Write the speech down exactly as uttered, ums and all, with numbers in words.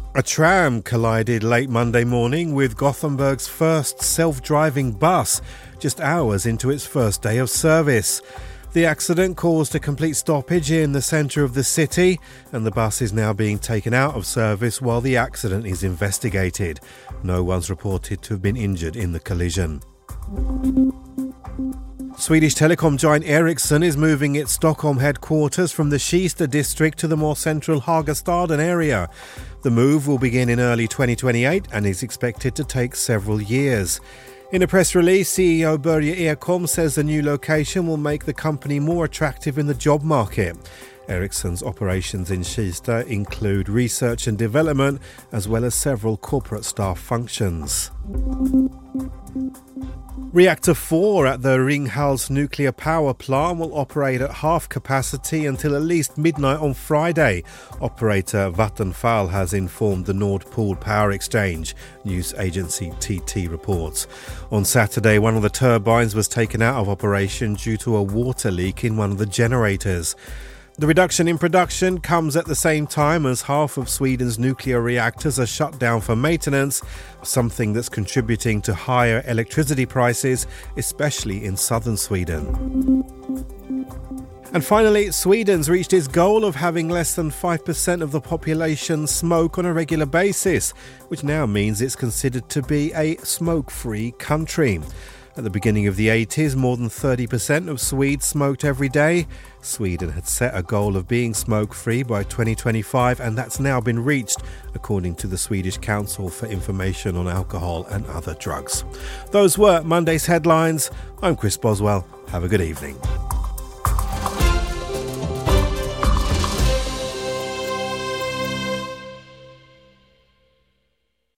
A tram collided late Monday morning with Gothenburg's first self-driving bus, just hours into its first day of service. The accident caused a complete stoppage in the centre of the city, and the bus is now being taken out of service while the accident is investigated. No one's reported to have been injured in the collision. Swedish telecom giant Ericsson is moving its Stockholm headquarters from the Kista district to the more central Hagastaden area. The move will begin in early twenty twenty-eight and is expected to take several years. In a press release, C E O Börje Ekholm says the new location will make the company more attractive in the job market. Ericsson's operations in Kista include research and development, as well as several corporate staff functions. Reactor four at the Ringhals nuclear power plant will operate at half capacity until at least midnight on Friday. Operator Vattenfall has informed the Nord Pool Power Exchange, news agency T T reports. On Saturday, one of the turbines was taken out of operation due to a water leak in one of the generators. The reduction in production comes at the same time as half of Sweden's nuclear reactors are shut down for maintenance, something that's contributing to higher electricity prices, especially in southern Sweden. And finally, Sweden's reached its goal of having less than five percent of the population smoke on a regular basis, which now means it's considered to be a smoke-free country. At the beginning of the eighties, more than thirty percent of Swedes smoked every day. Sweden had set a goal of being smoke-free by twenty twenty-five, and that's now been reached, according to the Swedish Council for Information on Alcohol and Other Drugs. Those were Monday's headlines. I'm Chris Boswell. Have a good evening.